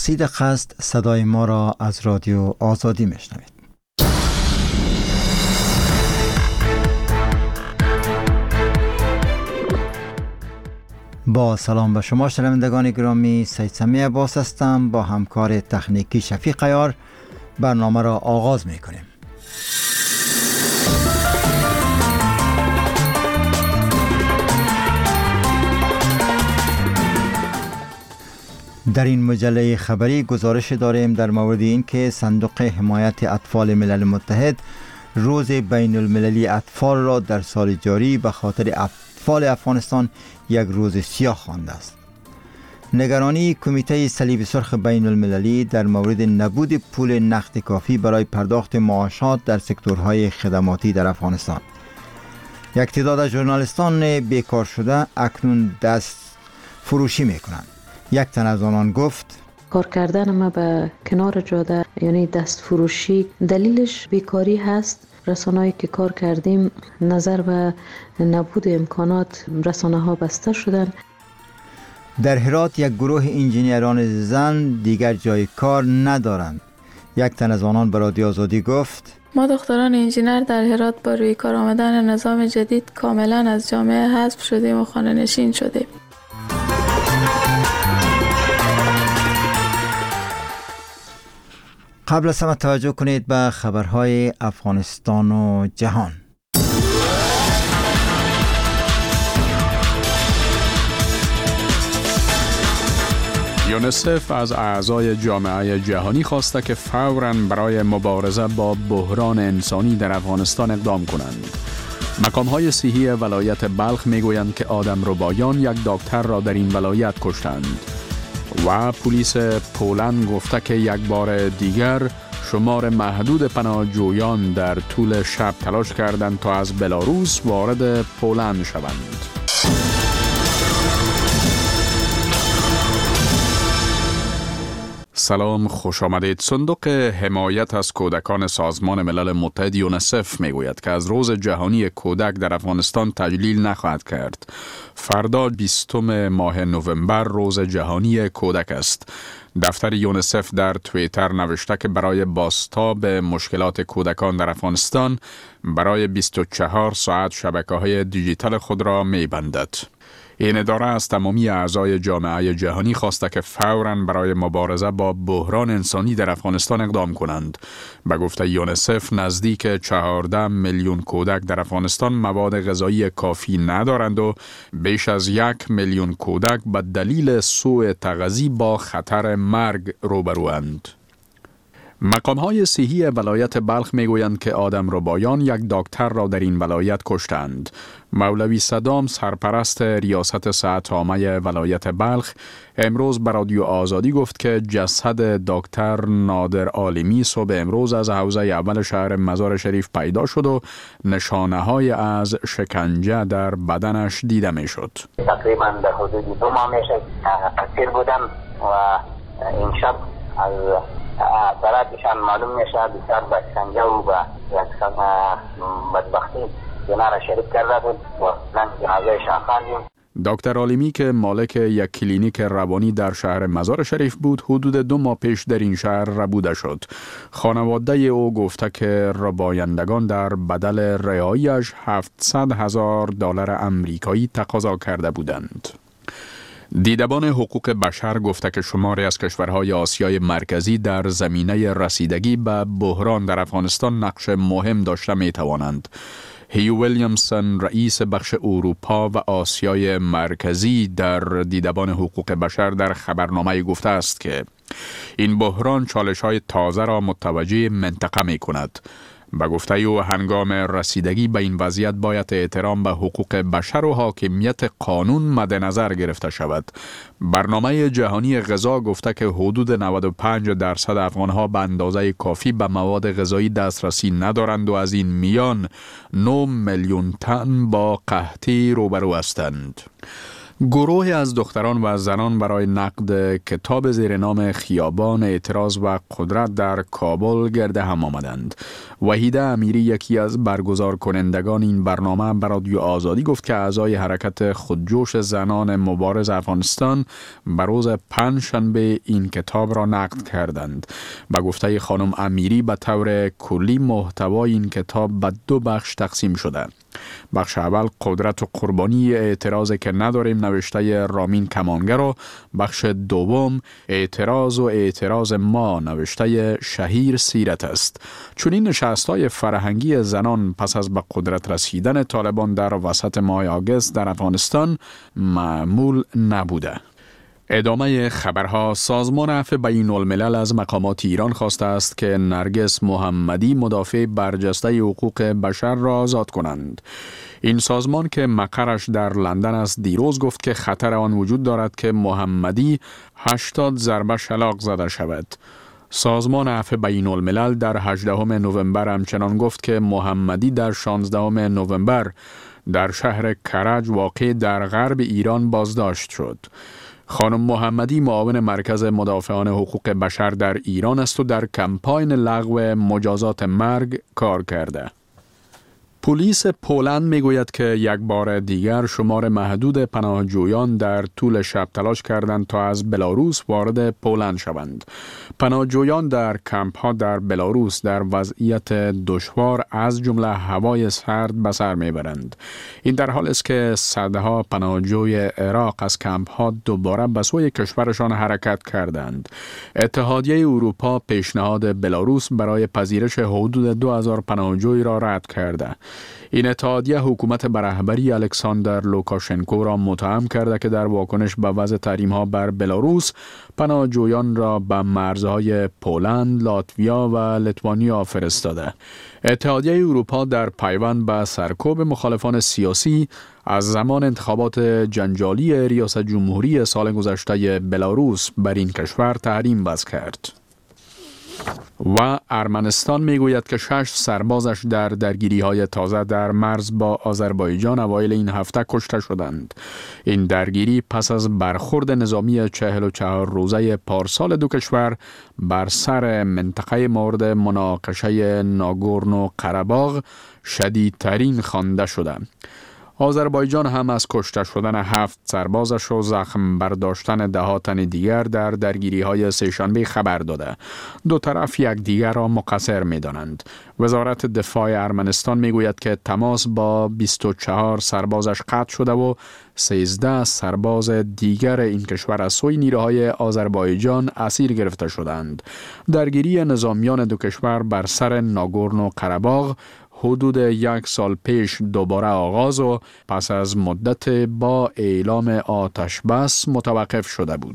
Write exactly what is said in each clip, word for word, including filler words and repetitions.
سی دقیقه است صدای ما را از رادیو آزادی میشنوید. با سلام به شما شنوندگان گرامی، سید سمی عباس هستم. با همکار تکنیکی شفیق عیار برنامه را آغاز میکنیم. در این مجله خبری گزارش داریم در مورد این که صندوق حمایت اطفال ملل متحد روز بین المللی اطفال را در سال جاری به خاطر اطفال افغانستان یک روز سیاه خوانده است. نگرانی کمیته صلیب سرخ بین المللی در مورد نبود پول نقد کافی برای پرداخت معاشات در سکتورهای خدماتی در افغانستان. یک تعداد از ژورنالیستان بیکار شده اکنون دست فروشی میکنند. یک تن از آنان گفت کار کردن ما به کنار جاده یعنی دست فروشی دلیلش بیکاری هست. رسانه‌ای که کار کردیم نظر به نبود امکانات رسانه ها بسته شدن. در هرات یک گروه انجینیران زن دیگر جای کار ندارند. یک تن از آنان به رادیو آزادی گفت ما دختران انجینر در هرات با روی کار آمدن نظام جدید کاملا از جامعه حذف شدیم و خانه نشین شدیم. قبل از همه توجه کنید به خبرهای افغانستان و جهان. یونیسف از اعضای جامعه جهانی خواسته که فوراً برای مبارزه با بحران انسانی در افغانستان اقدام کنند. مقام‌های صحی ولایت بلخ میگویند که آدمربایان یک دکتر را در این ولایت کشتند. و پلیس پولند گفته که یک بار دیگر شمار محدود پناهجویان در طول شب تلاش کردند تا از بلاروس وارد پولند شوند. سلام، خوش آمدید. صندوق حمایت از کودکان سازمان ملل متحد یونیسف میگوید که از روز جهانی کودک در افغانستان تجلیل نخواهد کرد. فردا بیستم ماه نوامبر روز جهانی کودک است. دفتر یونیسف در توییتر نوشته که برای بازتاب مشکلات کودکان در افغانستان برای بیست و چهار ساعت شبکه‌های دیجیتال خود را می‌بندد. این اداره از تمامی اعضای جامعه جهانی خواسته که فوراً برای مبارزه با بحران انسانی در افغانستان اقدام کنند. به گفته یونیسف نزدیک چهارده میلیون کودک در افغانستان مواد غذایی کافی ندارند و بیش از یک میلیون کودک به دلیل سوء تغذیه با خطر مرگ روبروند. مقام‌های صحی ولایت بلخ میگویند که آدمربایان یک دکتر را در این ولایت کشتند. مولوی صدام سرپرست ریاست صحت عامه ولایت بلخ امروز به رادیو آزادی گفت که جسد دکتر نادر عالمی صبح امروز از حوزه اول شهر مزار شریف پیدا شد و نشانه‌های از شکنجه در بدنش دیده می‌شد. تقریباً در حدود دو ماه میشه اسیر بودم و این شب از برایشان معلوم میشه بسیار با شکنجه و با بدبختی جنار شریک کرده بود و من جنازهشان خواندیم. دکتر عالمی که مالک یک کلینیک روانی در شهر مزار شریف بود حدود دو ماه پیش در این شهر ربوده شد. خانواده او گفته که ربایندگان در بدل رهایی‌اش هفتصد هزار دلار آمریکایی تقاضا کرده بودند. دیدبان حقوق بشر گفته که شماری از کشورهای آسیای مرکزی در زمینه رسیدگی به بحران در افغانستان نقش مهم داشته می توانند. هیو ویلیامسون رئیس بخش اروپا و آسیای مرکزی در دیدبان حقوق بشر در خبرنامه گفته است که این بحران چالش‌های تازه را متوجه منطقه می کند. به گفته او هنگام رسیدگی به این وضعیت باید احترام به حقوق بشر و حاکمیت قانون مد نظر گرفته شود. برنامه جهانی غذا گفته که حدود نود و پنج درصد افغانها به اندازه کافی به مواد غذایی دسترسی ندارند و از این میان نه میلیون تن با قحطی روبرو هستند. گروهی از دختران و زنان برای نقد کتاب زیر نام خیابان اعتراض و قدرت در کابل گرد هم آمدند. وحیده امیری، یکی از برگزار کنندگان این برنامه، بر رادیو آزادی گفت که اعضای حرکت خودجوش زنان مبارز افغانستان بر روز پنجشنبه این کتاب را نقد کردند. به گفته خانم امیری، به طور کلی محتوای این کتاب به دو بخش تقسیم شده. بخش اول قدرت و قربانی اعتراض که نداریم نوشته رامین کمانگر و بخش دوم اعتراض و اعتراض ما نوشته شهیر سیرت است. چون این نشست‌های فرهنگی زنان پس از به قدرت رسیدن طالبان در وسط ماه آگوست در افغانستان معمول نبوده. ادامه خبرها. سازمان عفو بین الملل از مقامات ایران خواسته است که نرگس محمدی، مدافع برجسته حقوق بشر، را آزاد کنند. این سازمان که مقرش در لندن است دیروز گفت که خطر آن وجود دارد که محمدی هشتاد ضربه شلاق زده شود. سازمان عفو بین الملل در هجدهم نوامبر همچنان گفت که محمدی در شانزدهم نوامبر در شهر کرج واقع در غرب ایران بازداشت شد. خانم محمدی معاون مرکز مدافعان حقوق بشر در ایران است و در کمپاین لغو مجازات مرگ کار کرده. پلیس پولند میگوید که یک بار دیگر شمار محدود پناهجویان در طول شب تلاش کردند تا از بلاروس وارد پولند شوند. پناهجویان در کمپ ها در بلاروس در وضعیت دشوار از جمله هوای سرد به سر میبرند. این در حالی است که صدها پناهجوی عراق از کمپ ها دوباره به سوی کشورشان حرکت کردند. اتحادیه اروپا پیشنهاد بلاروس برای پذیرش حدود دو هزار پناهجوی را رد کرده. این اتحادیه حکومت به رهبری الکساندر لوکاشنکو را متهم کرده که در واکنش به وضع تحریم‌ها بر بلاروس پناهجویان را به مرزهای پولند، لاتویا و لیتوانیا فرستاده. اتحادیه اروپا در پیوند به سرکوب مخالفان سیاسی از زمان انتخابات جنجالی ریاست جمهوری سال گذشته بلاروس بر این کشور تحریم وضع کرد. و ارمنستان میگوید که شش سربازش در درگیری‌های تازه در مرز با آذربایجان اوایل این هفته کشته شدند. این درگیری پس از برخورد نظامی چهل و چهار روزه پارسال دو کشور بر سر منطقه مورد مناقشه ناگورنو قره‌باغ شدیدترین خوانده شده. آذربایجان هم از کشته شدن هفت سربازش و زخم برداشتن ده ها تن دیگر در درگیری‌های سه‌شنبه خبر داده. دو طرف یک دیگر را مقصر می‌دانند. وزارت دفاع ارمنستان میگوید که تماس با بیست و چهار سربازش قطع شده و سیزده سرباز دیگر این کشور از سوی نیروهای آذربایجان اسیر گرفته شدند. درگیری نظامیان دو کشور بر سر ناگورنو قره‌باغ حدود یک سال پیش دوباره آغاز و پس از مدت با اعلام آتش بس متوقف شده بود.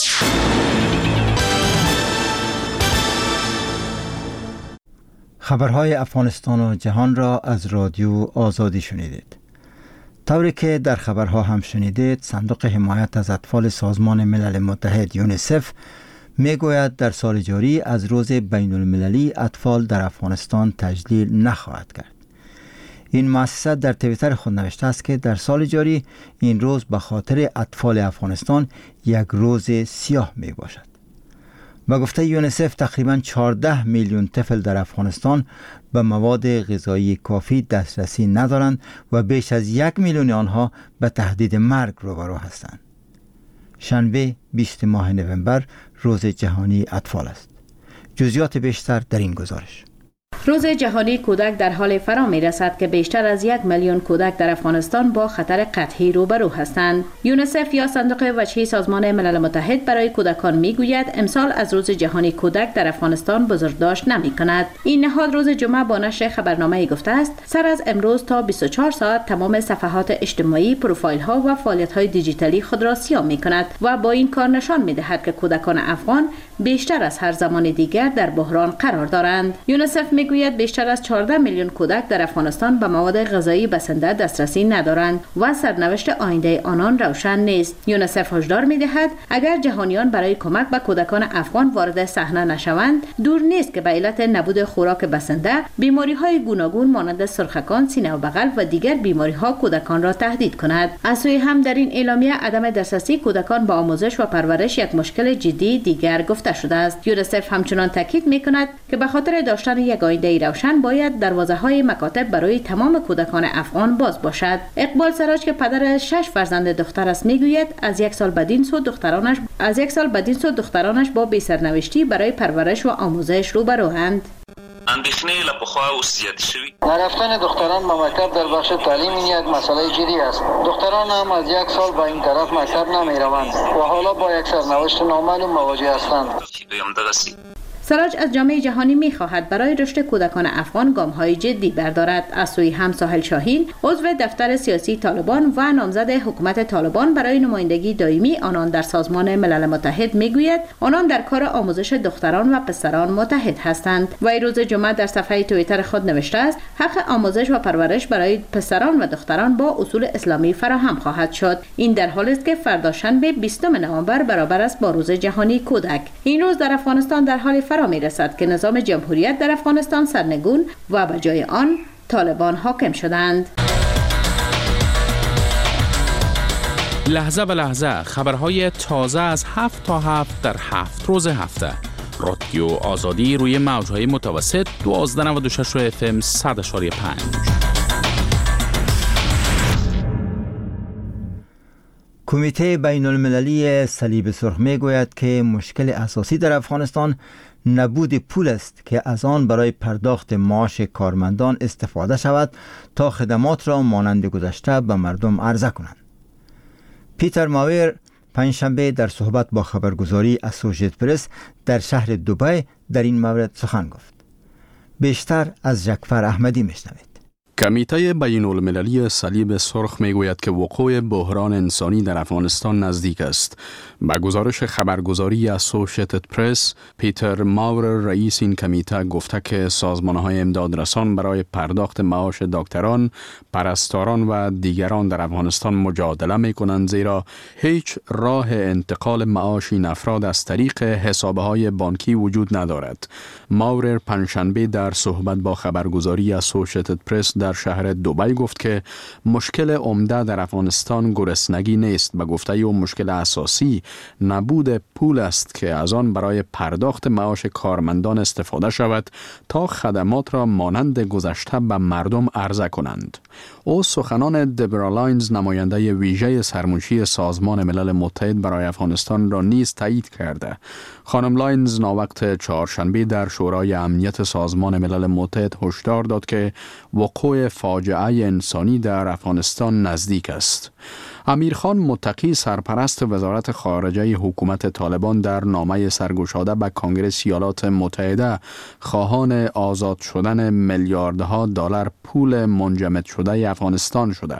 خبرهای افغانستان و جهان را از رادیو آزادی شنیدید. طوری که در خبرها هم شنیدید، صندوق حمایت از اطفال سازمان ملل متحد یونیسف میگوید در سال جاری از روز بین المللی اطفال در افغانستان تجلیل نخواهد کرد. این مؤسسه در توییتر خود نوشته است که در سال جاری این روز به خاطر اطفال افغانستان یک روز سیاه می باشد. با گفته یونیسف تقریباً چهارده میلیون طفل در افغانستان به مواد غذایی کافی دسترسی ندارند و بیش از یک میلیون آنها به تهدید مرگ روبرو هستند. شنبه بیستم ماه نوامبر روز جهانی اطفال است. جزئیات بیشتر در این گزارش. روز جهانی کودک در حال فرا می رسد که بیشتر از یک میلیون کودک در افغانستان با خطر قطعی روبرو هستند. یونیسف یا صندوق وجهی سازمان ملل متحد برای کودکان می گوید امسال از روز جهانی کودک در افغانستان بزرگداشت نمی کند. این نهاد روز جمعه با نشر خبرنامه گفته است سر از امروز تا بیست و چهار ساعت تمام صفحات اجتماعی، پروفایل ها و فعالیت های دیجیتالی خود را سیاه می کند و با این کار نشان می دهد که کودکان افغان بیشتر از هر زمان دیگر در بحران قرار دارند. یونیسف می میگوید بیشتر از چهارده میلیون کودک در افغانستان به مواد غذایی بسنده دسترسی ندارند و سرنوشت آینده آنان روشن نیست. یونیسف هشدار می‌دهد اگر جهانیان برای کمک به کودکان افغان وارد صحنه نشوند، دور نیست که به علت نبود خوراک بسنده بیماری‌های گوناگون مانند سرخکان، سینه و بغل و دیگر بیماری‌ها کودکان را تهدید کند. از سوی هم در این اعلامیه عدم دسترسی کودکان به آموزش و پرورش یک مشکل جدی دیگر گفته شده است. یونیسف همچنان تاکید می‌کند که به خاطر داشتن یک آینده روشن باید دروازه‌های مکاتب برای تمام کودکان افغان باز باشد. اقبال سراج که پدر شش فرزند دختر است میگوید از یک سال بعدین سو دخترانش از یک سال بعدین سو دخترانش با بی‌سرنوشتی برای پرورش و آموزش روبروند. اندیشنه لپخوا و زیاد شوی نرفتن دختران به مکتب در بخش تعلیم این یک مسئله جدی است. دختران هم از یک سال به این طرف مکتب نمیروند و حالا با یک سرنوشت نامعلوم مواجه هستند. سراج از جامعه جهانی می‌خواهد برای رشد کودکان افغان گام‌های جدی بردارد. از سوی هم ساحل شاهین، عضو دفتر سیاسی طالبان و نامزد حکومت طالبان برای نمایندگی دائمی آنان در سازمان ملل متحد میگوید آنان در کار آموزش دختران و پسران متحد هستند. و روز جمعه در صفحه توییتر خود نوشته است حق آموزش و پرورش برای پسران و دختران با اصول اسلامی فراهم خواهد شد. این در حالی است که فردا شنبه بیستم نوامبر برابر است با روز جهانی کودک. این روز در افغانستان در حال فرا میرسد که نظام جمهوریت در افغانستان سرنگون و به جای آن طالبان حاکم شدند. لحظه به لحظه خبرهای تازه از هفت تا هفت در هفت روز هفته. رادیو آزادی روی موجهای متوسط دوازده و نود و شش اف ام صد و پنج. کمیته بین المللی صلیب سرخ می گوید که مشکل اساسی در افغانستان نبود پول است که از آن برای پرداخت معاش کارمندان استفاده شود تا خدمات را مانند گذشته به مردم عرضه کنند. پیتر ماویر پنجشنبه در صحبت با خبرگزاری اسوشییتد پرس در شهر دبی در این مورد سخن گفت. بیشتر از جعفر احمدی میشنوید. کمیته بین المللی صلیب سرخ میگوید که وقوع بحران انسانی در افغانستان نزدیک است. با گزارش خبرگزاری اسوشییتد پرس، پیتر ماور رئیس این کمیته گفته که سازمان‌های امدادرسان برای پرداخت معاش دکتران، پرستاران و دیگران در افغانستان مجادله می‌کنند زیرا هیچ راه انتقال معاش این افراد از طریق حساب‌های بانکی وجود ندارد. ماور پنجشنبه در صحبت با خبرگزاری اسوشییتد پرس در شهر دبی گفت که مشکل عمده در افغانستان گرسنگی نیست. به گفته او مشکل اساسی نبود پول است که از آن برای پرداخت معاش کارمندان استفاده شود تا خدمات را مانند گذشته به مردم عرضه کنند. او سخنان دبرا لاینز نماینده ویژه سرمنشی سازمان ملل متحد برای افغانستان را نیز تایید کرده. خانم لاینز ناوقت چهارشنبه در شورای امنیت سازمان ملل متحد هشدار داد که وقوع فاجعه انسانی در افغانستان نزدیک است. امیر خان متقی سرپرست وزارت خارجه حکومت طالبان در نامه سرگشاده به کنگره ایالات متحده خواهان آزاد شدن میلیاردها دلار پول منجمد شده افغانستان شده.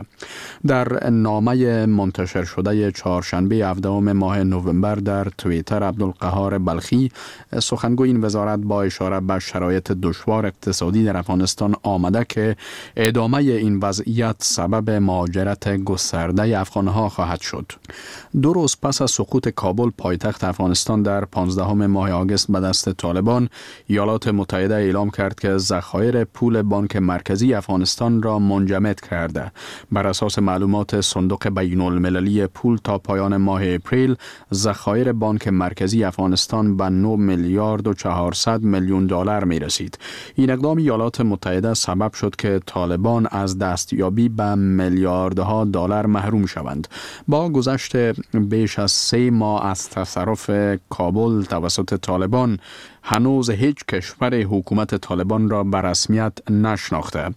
در نامه منتشر شده چهارشنبه هفدهم ماه نوامبر در توییتر عبدالقهار بلخی سخنگوی این وزارت با اشاره به شرایط دشوار اقتصادی در افغانستان آمده که ادامه این وضعیت سبب مهاجرت گسترده افغانها خواهد شد. دو روز پس از سقوط کابل پایتخت افغانستان در پانزدهم ماه آگوست به دست طالبان، ایالات متحده اعلام کرد که ذخایر پول بانک مرکزی افغانستان را منجمد کرده. بر اساس معلومات صندوق بین المللی پول تا پایان ماه اپریل ذخایر بانک مرکزی افغانستان به نه میلیارد و چهارصد میلیون دلار می رسید. این اقدام ایالات متحده سبب شد که طالبان از دستیابی به میلیاردها دلار محروم شوند. با گذشت بیش از سه ماه از تصرف کابل توسط طالبان، هنوز هیچ کشور حکومت طالبان را به رسمیت نشناخته.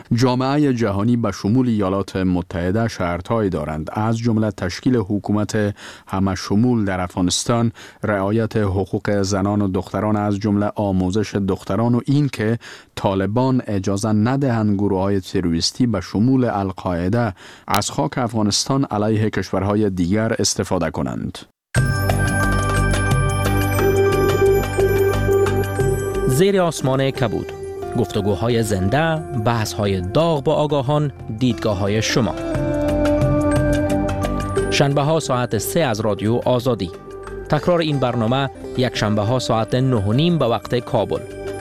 جامعه جهانی به شمول ایالات متحده شرطهایی دارند، از جمله تشکیل حکومت همه شمول در افغانستان، رعایت حقوق زنان و دختران از جمله آموزش دختران و این که طالبان اجازه ندهند گروه‌های تروریستی به شمول القاعده از خاک افغانستان علیه کشورهای دیگر استفاده کنند. زیر آسمان کبود گفتگوهای زنده، بحث‌های داغ با آگاهان، دیدگاه‌های شما. شنبه ها ساعت سه از رادیو آزادی. تکرار این برنامه یک شنبه ها ساعت نه و نیم به وقت کابل.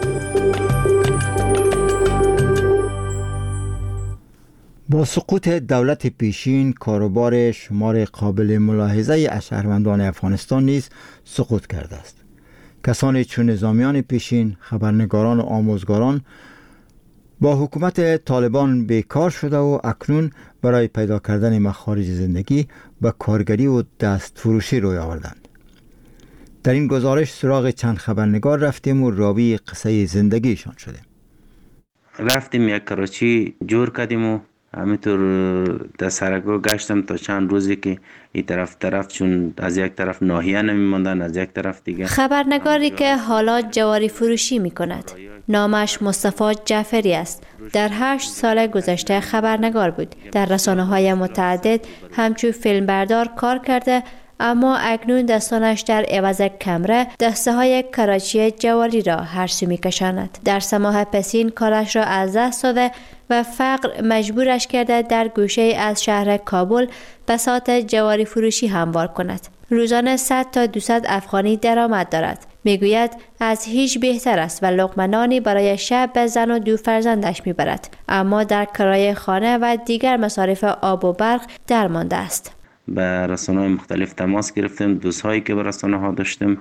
با سقوط دولت پیشین، کاروبار شمار قابل ملاحظه شهروندان افغانستان نیز سقوط کرده است. کسانی چون نظامیان پیشین، خبرنگاران و آموزگاران با حکومت طالبان بیکار شده و اکنون برای پیدا کردن مخارج زندگی به کارگری و دست فروشی روی آوردند. در این گزارش سراغ چند خبرنگار رفتیم و راوی قصه زندگیشان شدیم. رفتیم یک کراچی جور کردیم و همینطور در سرگاه گشتم تا چند روزی که این طرف طرف، چون از یک طرف ناحیه نمیماندن، از یک طرف دیگه. خبرنگاری که حالا جواری فروشی می کند. نامش مصطفی جعفری است. در هشت سال گذشته خبرنگار بود. در رسانه‌های متعدد همچون فیلمبردار کار کرده، اما اکنون دستانش در عوض کمره دسته های کراچی جواری را هر سو می کشاند. در سه ماه پسین کارش را از دست داده و فقر مجبورش کرده در گوشه از شهر کابل بساط جواری فروشی هموار کند. روزانه صد تا دویست افغانی درآمد دارد. میگوید از هیچ بهتر است و لقمه نانی برای شب به زن و دو فرزندش میبرد، اما در کرایه خانه و دیگر مصارف آب و برق درمانده است. به رسانه‌های مختلف تماس گرفتیم، دوستایی که به رسانه‌ها داشتیم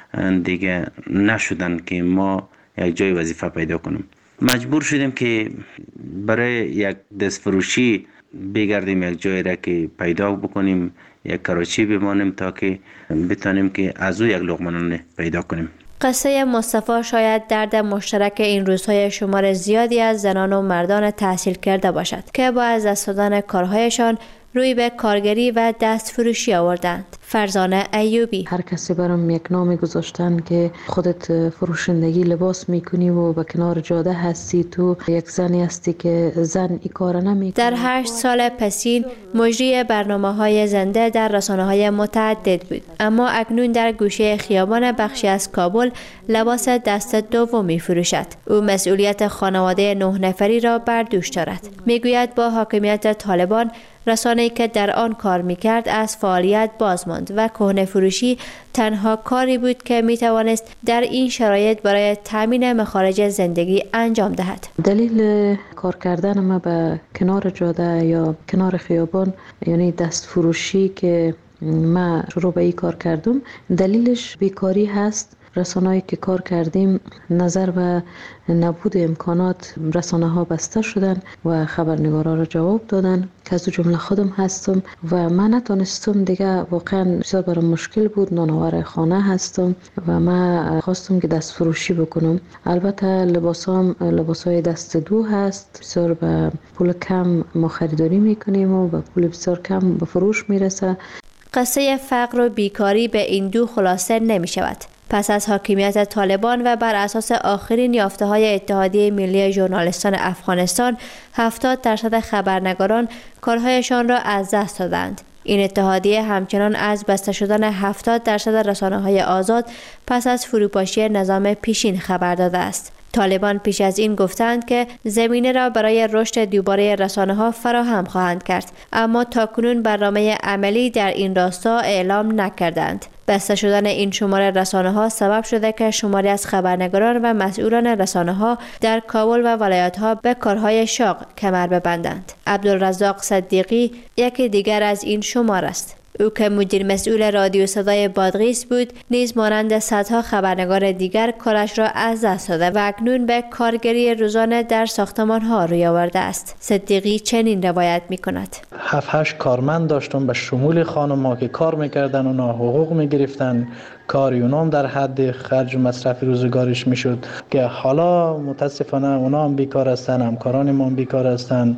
دیگه نشدن که ما یک جای وظیفه پیدا کنیم. مجبور شدیم که برای یک دست فروشی بگردیم، یک جایی را که پیدا بکنیم، یک کراچی بمانیم تا که بتانیم که از او یک لقمه نان پیدا کنیم. قصه مصطفی شاید درد مشترک این روزهای شمار زیادی از زنان و مردان تحصیل کرده باشد که با از دست دادن کارهایشان روی به کارگری و دست فروشی آوردند. فرزانه ایوبی: هر کسی برام یک نام گذاشتن که خودت فروشندگی لباس میکنی و به کنار جاده هستی، تو یک زنی هستی که زن این کار نمیکنه. در هشت سال پسین مجری برنامه‌های زنده در رسانه‌های متعدد بود، اما اکنون در گوشه خیابان بخشی از کابل لباس دست دوم میفروشد. او مسئولیت خانواده نه نفری را بر دوش دارد. میگوید با حاکمیت طالبان رسانه‌ای که در آن کار میکرد از فعالیت باز ماند و کهنه فروشی تنها کاری بود که میتوانست در این شرایط برای تامین مخارج زندگی انجام دهد. دلیل کار کردن ما به کنار جاده یا کنار خیابان، یعنی دست فروشی که ما شروع به این کار کردم، دلیلش بیکاری هست. رسانه‌ای که کار کردیم نظر به نبود امکانات رسانه ها بسته شدن و خبرنگارا را جواب دادن که از جمله خودم هستم و من نتونستم دیگه، واقعا بسیار برام مشکل بود. نانآور خانه هستم و من خواستم که دست فروشی بکنم. البته لباسام لباسای دست دو هست، بسیار به پول کم ما خریداری میکنیم و به پول بسیار کم به فروش میرسه. قصه فقر و بیکاری به این دو خلاصه نمی شود. پس از حاکمیت طالبان و بر اساس آخرین یافته‌های اتحادیه ملی ژورنالیستان افغانستان، هفتاد درصد خبرنگاران کارهایشان را از دست دادند. این اتحادیه همچنان از بسته شدن هفتاد درصد رسانه‌های آزاد پس از فروپاشی نظام پیشین خبر داده است. طالبان پیش از این گفتند که زمینه را برای رشد دوباره رسانه‌ها فراهم خواهند کرد، اما تاکنون برنامه عملی در این راستا اعلام نکردند. بسته شدن این شماره رسانه‌ها سبب شده که شماری از خبرنگاران و مسئولان رسانه‌ها در کابل و ولایت‌ها به کارهای شاق کمر ببندند. عبدالرزاق صدیقی یکی دیگر از این شمار است. او که مدیر مسئول رادیو صدای بادغیس بود، نیز مانند صدها خبرنگار دیگر کارش را از دست داده و اکنون به کارگری روزانه در ساختمان‌ها روی آورده است. صدیقی چنین روایت می‌کند: هفت هشت کارمند داشتم به شمول خانم‌ها که کار می‌کردن، اونا حقوق می‌گرفتن، کاری اونام در حد خرج و مصرف روزگارش میشد که حالا متاسفانه اونا هم بیکار هستن، همکاران ما هم بیکار هستن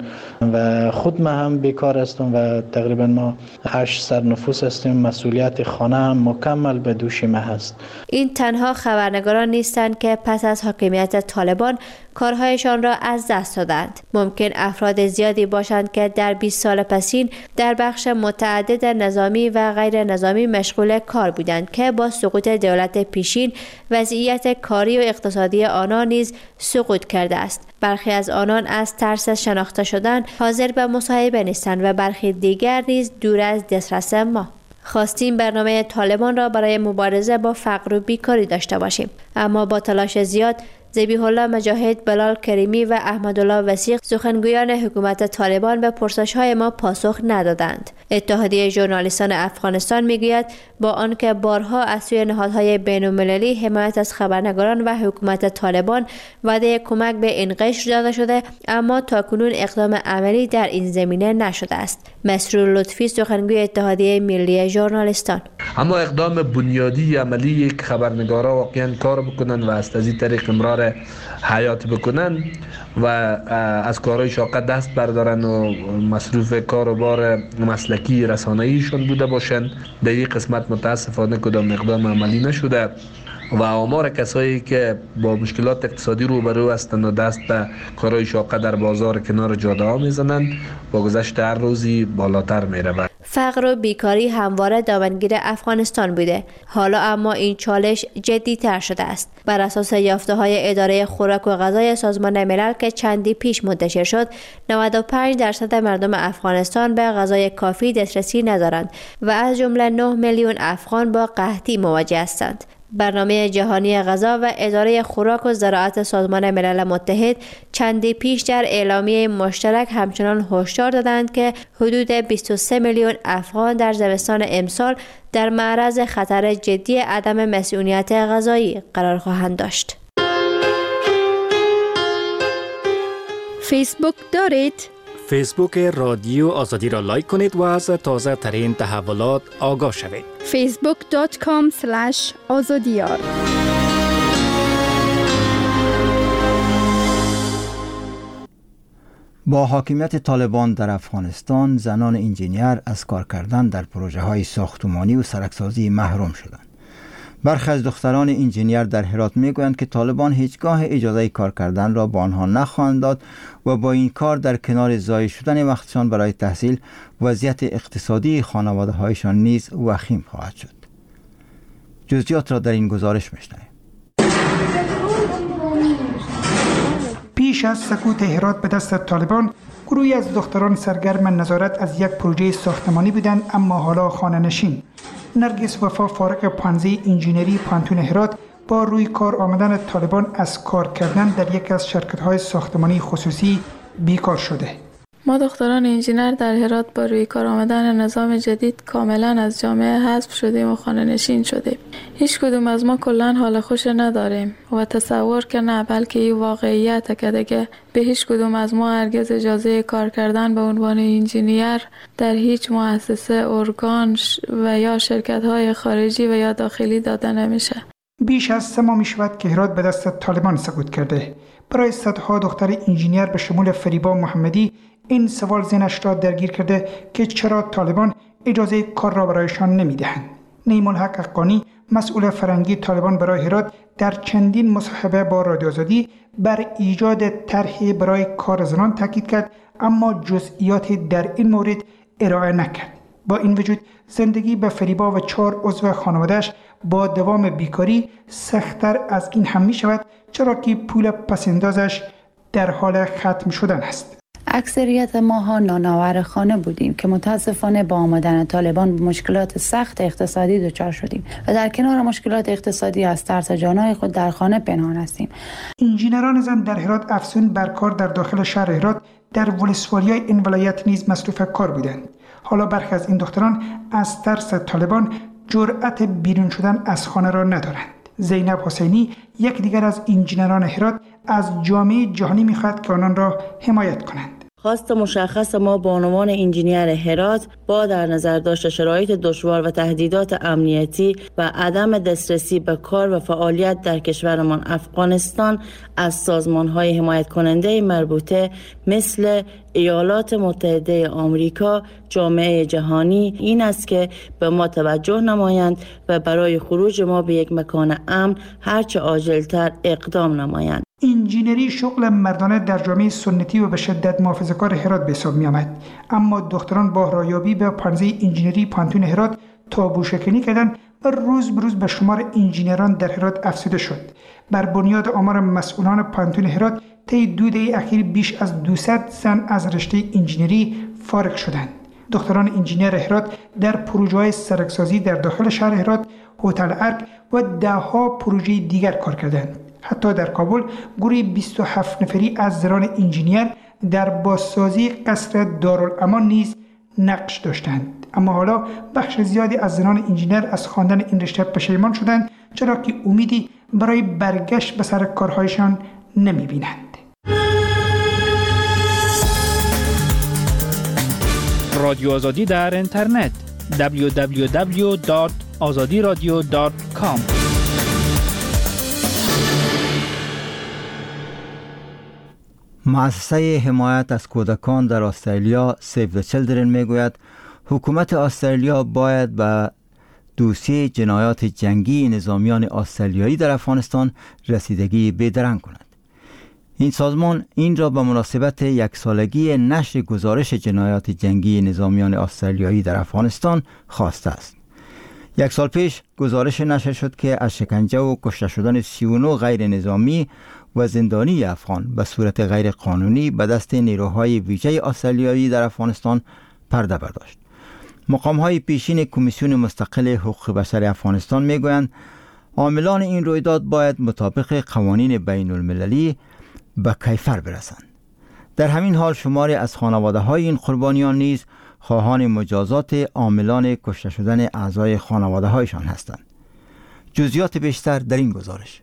و خود ما هم بیکار هستم و تقریبا ما هشتصد نفوس هستیم. مسئولیت خانه هم مکمل به دوش ما هست. این تنها خبرنگاران نیستند که پس از حاکمیت طالبان کارهایشان را از دست دادند. ممکن افراد زیادی باشند که در بیست سال پسین در بخش متعدد نظامی و غیر نظامی مشغول کار بودند که با سقوط دولت پیشین وضعیت کاری و اقتصادی آنان نیز سقوط کرده است. برخی از آنان از ترس شناخته شدن حاضر به مصاحبه نیستند و برخی دیگر نیز دور از دسترس ما. خواستیم برنامه طالبان را برای مبارزه با فقر و بیکاری داشته باشیم، اما با تلاش زیاد ذبیح الله مجاهد، بلال کریمی و احمدالله وثیق سخنگویان حکومت طالبان به پرسش‌های ما پاسخ ندادند. اتحادیه ژورنالیستان افغانستان میگوید با آنکه بارها از سوی نهادهای بین‌المللی حمایت از خبرنگاران و حکومت طالبان وعده کمک به این قشر داده شده، اما تاکنون اقدام عملی در این زمینه نشده است. مسرور لطفی سخنگوی اتحادیه ملی ژورنالیستان: اما اقدام بنیادی عملی که خبرنگارا واقعا کار بکنن و از این طریق امرار حیات بکنن و از کارهای شاقه دست بردارن و مصروف کار و بار مسلکی رسانه‌ایشون بوده باشن، در این قسمت متاسفانه کدام اقدام عملی نشده و آمار کسایی که با مشکلات اقتصادی روبرو هستند و دست به کارهای شاقه در بازار کنار جاده ها میزنند با گذشت هر روزی بالاتر میرود. فقر و بیکاری همواره دامنگیر افغانستان بوده. حالا اما این چالش جدی تر شده است. بر اساس یافته های اداره خوراک و غذای سازمان ملل که چندی پیش منتشر شد، نود و پنج درصد مردم افغانستان به غذای کافی دسترسی ندارند و از جمله نه میلیون افغان با قحطی مواجه هستند. برنامه جهانی غذا و اداره خوراک و زراعت سازمان ملل متحد چندی پیش در اعلامیه مشترک همچنان هشدار دادند که حدود بیست و سه میلیون افغان در زمستان امسال در معرض خطر جدی عدم مسئولیت غذایی قرار خواهند داشت. فیسبوک دارید؟ فیسبوک رادیو آزادی را لایک کنید و از تازه ترین تحولات آگاه شوید. فیسبوک دات کام اسلش آزادیار. با حاکمیت طالبان در افغانستان، زنان انجینیر از کار کردن در پروژه های ساختمانی و سرکسازی محروم شدند. برخی از دختران انجینیر در هرات میگویند که طالبان هیچگاه اجازه کار کردن را به آنها نخواهند داد و با این کار در کنار ضایع شدن وقتشان برای تحصیل، وضعیت اقتصادی خانواده هایشان نیز وخیم خواهد شد. جزئیات را در این گزارش میشنویم. پیش از سقوط هرات به دست طالبان، گروهی از دختران سرگرم نظارت از یک پروژه ساختمانی بودند، اما حالا خانه نشین. نرگس وفا فارغ پانزه انجینری پانتون هرات با روی کار آمدن طالبان از کار کردن در یک از شرکت‌های ساختمانی خصوصی بیکار شده. ما دختران انجینر در هرات با روی کار آمدن نظام جدید کاملا از جامعه حذف شدیم و خانه نشین شدیم. هیچ کدوم از ما کلا حال خوش نداریم و تصور که نه، بلکه این واقعیت که دیگه به هیچ کدوم از ما هرگز اجازه کار کردن به عنوان انجینیر در هیچ مؤسسه، ارگان و یا شرکت‌های خارجی و یا داخلی داده نمیشه. بیش از سه ماه می شود که هرات به دست طالبان سقوط کرده. برای صدها دختر انجینیر به شمول فریبا محمدی این سوال ذهنش را درگیر کرده که چرا طالبان اجازه کار را برایشان نمیدهند. نعیم الحق حقانی، مسئول فرهنگی طالبان برای هرات، در چندین مصاحبه با رادیو آزادی بر ایجاد طرحی برای کار زنان تاکید کرد، اما جزئیاتی در این مورد ارائه نکرد. با این وجود زندگی به فریبا و چهار عضو خانواده‌اش با دوام بیکاری سخت‌تر از این هم می شود، چرا که پول پسندازش در حال ختم شدن است. اکثریت ماها نانآور خانه بودیم که متاسفانه با آمدن طالبان به مشکلات سخت اقتصادی دچار شدیم و در کنار مشکلات اقتصادی از ترس جانهای خود در خانه پنهان هستیم. انجینران زن در هرات افزون بر کار در داخل شهر هرات در ولسوالیای این ولایت نیز مصروف کار بودند. حالا برخی از این دختران از ترس طالبان جرأت بیرون شدن از خانه را ندارند. زینب حسینی، یک دیگر از انجینران هرات، از جامعه جهانی می‌خواهد که آنان را حمایت کنند. خواست مشخص ما به عنوان انجینیر هرات با در نظر داشت شرایط دشوار و تهدیدات امنیتی و عدم دسترسی به کار و فعالیت در کشورمان افغانستان از سازمان‌های حمایت کننده مربوطه مثل ایالات متحده آمریکا، جامعه جهانی این است که به ما توجه نمایند و برای خروج ما به یک مکان امن هرچه عاجلتر اقدام نمایند. انجینری شغل مردانه در جامعه سنتی و به شدت محافظه‌کار هرات به حساب می آمد، اما دختران با رایابی به پانزه انجینری پانتون هرات تابو شکنی کردند و روز به روز به شمار انجینران در هرات افزوده شد. بر بنیاد آمار مسئولان پانتون هرات طی دو دهه اخیر بیش از دویست زن از رشته انجینری فارغ شدند. دختران انجینر هرات در پروژه‌های سرکسازی در داخل شهر هرات، هتل ارک و ده‌ها پروژه دیگر کار کردند. حتی در کابل گروه بیست و هفت نفری از زنان انجینیر در بازسازی قصر دارالامان نیز نقش داشتند. اما حالا بخش زیادی از زنان انجینر از خواندن این رشته پشیمان شدند، چرا که امیدی برای برگشت به سر کارهایشان نمی‌بینند. رادیو آزادی در اینترنت دبلیو دبلیو دبلیو دات آزادی رادیو دات کام. مؤسسه حمایت از کودکان در استرالیا سیو دی چیلدرن میگوید حکومت استرالیا باید به دوسیه جنایات جنگی نظامیان استرالیایی در افغانستان رسیدگی بیدرنگ کند. این سازمان این را به مناسبت یک سالگی نشر گزارش جنایات جنگی نظامیان استرالیایی در افغانستان خواسته است. یک سال پیش گزارش نشر شد که از شکنجه و کشته شدن سی و نه غیر نظامی و زندانی افغان به صورت غیر قانونی به دست نیروهای ویژه استرالیایی در افغانستان پرده برداشت. مقام‌های پیشین کمیسیون مستقل حقوق بشر افغانستان میگویند عاملان این رویداد باید مطابق قوانین بین المللی به کیفر برسند. در همین حال شماری از خانواده‌های این قربانیان نیز خواهان مجازات عاملان کشته شدن اعضای خانواده‌هایشان هستند. جزئیات بیشتر در این گزارش.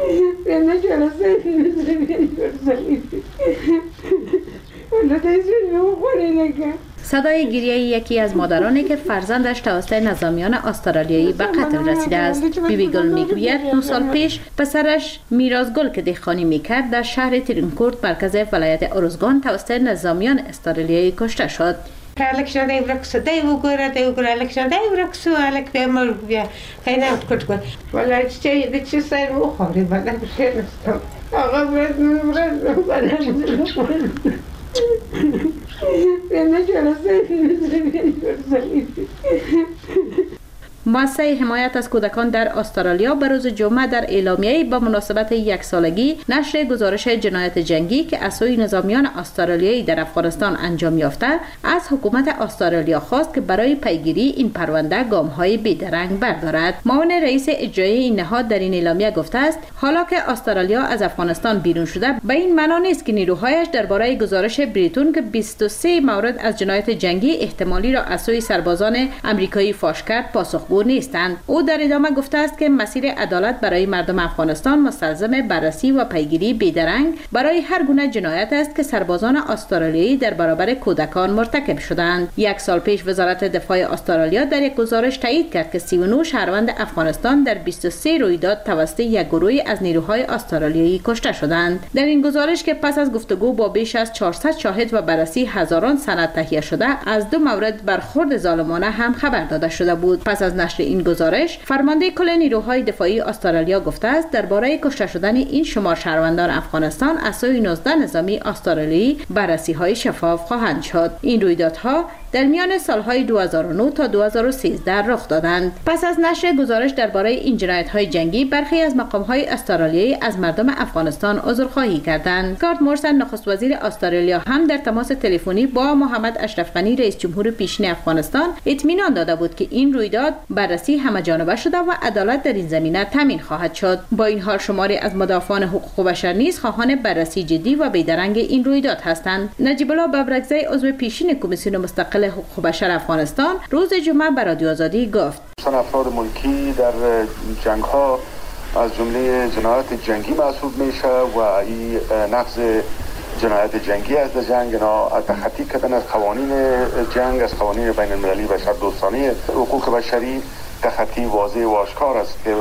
صدای گریه یکی از مادرانی که فرزندش توسط نظامیان استرالیایی به قتل رسیده است. بیبی گل میگوید نه سال پیش پسرش میراز گل که دهقانی میکرد در شهر ترینکورت مرکز ولایت ارزگان توسط نظامیان استرالیایی کشته شد. الک شده ورکسو دی وګوره دی وګوره الک شده ورکسو الک به مر بیا خیلی کټ کټ ولای چې د چي سر مو خوري بدل بشه نستم هغه برد مرد بدل نه جلسه مؤسسه حمایت از کودکان در استرالیا به روز جمعه در اعلامیه‌ای به مناسبت یک سالگی نشر گزارش جنایات جنگی که از سوی نظامیان استرالیایی در افغانستان انجام یافته از حکومت استرالیا خواست که برای پیگیری این پرونده گام‌های بی‌درنگ بردارد. معاون رئیس اجرایی این نهاد در این اعلامیه گفته است حالا که استرالیا از افغانستان بیرون شده به این معنا نیست که نیروهایش درباره گزارش بریتون که بیست و سه مورد از جنایات جنگی احتمالی را از سوی سربازان آمریکایی فاش کرد پاسخگو نیستند. او در ادامه گفته است که مسیر عدالت برای مردم افغانستان مستلزم بررسی و پیگیری بیدرنگ برای هر گونه جنایت است که سربازان استرالیایی در برابر کودکان مرتکب شدند. یک سال پیش وزارت دفاع استرالیا در یک گزارش تایید کرد که سی و نه شهروند افغانستان در بیست و سه رویداد توسط یک گروه از نیروهای استرالیایی کشته شدند. در این گزارش که پس از گفتگو با بیش از چهارصد شاهد و بررسی هزاران سند تهیه شده از دو مورد برخورد ظالمانه هم خبر داده شده بود. پس از نشر این گزارش فرمانده کل نیروهای دفاعی استرالیا گفته است درباره کشته شدن این شمار شهروندان افغانستان از سوی نوزده نظامی استرالیایی بررسی‌های شفاف خواهند شد. این رویدادها در میان سالهای دو هزار و نه تا دو هزار و سیزده رخ دادند. پس از نشر گزارش درباره این جنایت‌های جنگی برخی از مقام‌های استرالیایی از مردم افغانستان عذرخواهی کردند. اسکات مورسن نخست وزیر استرالیا هم در تماس تلفنی با محمد اشرف غنی رئیس جمهور پیشین افغانستان اطمینان داده بود که این رویداد بررسی همه‌جانبه شده و عدالت در این زمینه تامین خواهد شد. با این حال شماری از مدافعان حقوق بشر نیز خواهان بررسی جدی و بی‌درنگ این رویداد هستند. نجیب الله ببرکزی عضو پیشین کمیسیون مستقل حقوق بشر افغانستان روز جمعه به رادیو آزادی گفت افراد ملکی در جنگ ها از جمله جنایات جنگی محسوب میشه و این نقض جنایت جنگی از جنگ اینا تخطی کردن از قوانین جنگ، از قوانین بین المللی بشر دوستانه حقوق بشری تخطی واضح و آشکار است که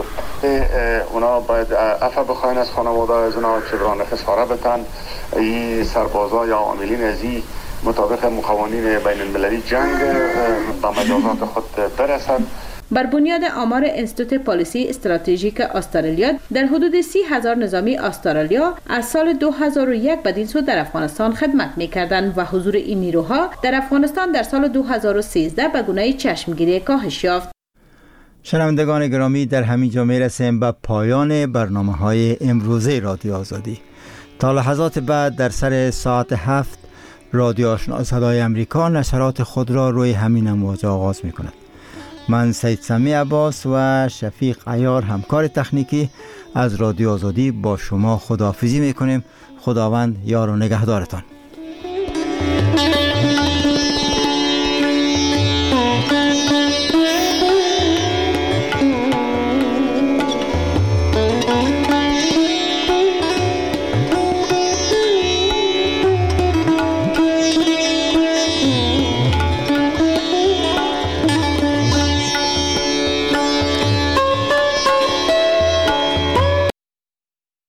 اونا باید عفو بخواین از خانواده از اونا چگران خساره بتن. این سربازا یا عاملین ازی مطابق قوانین بین المللی جنگ به مجازات خود برسد. بر بنیاد آمار انستیتوت پالیسی استراتژیک استرالیا، در حدود سی هزار نظامی استرالیا از سال دو هزار و یک بدین سو در افغانستان خدمت می‌کردند و حضور این نیروها در افغانستان در سال دو هزار و سیزده به گونه چشمگیری کاهش یافت. شنوندگان گرامی، در همین جا می‌رسیم به پایان برنامه‌های امروزه رادیو آزادی. تا لحظات بعد در سر ساعت هفت رادیو آشنا صدای امریکا نشرات خود را روی همین امواج آغاز می‌کند. من سید سمی عباس و شفیق عیار همکار تکنیکی از رادیو آزادی با شما خداحافظی میکنیم. خداوند یار و نگهدارتان.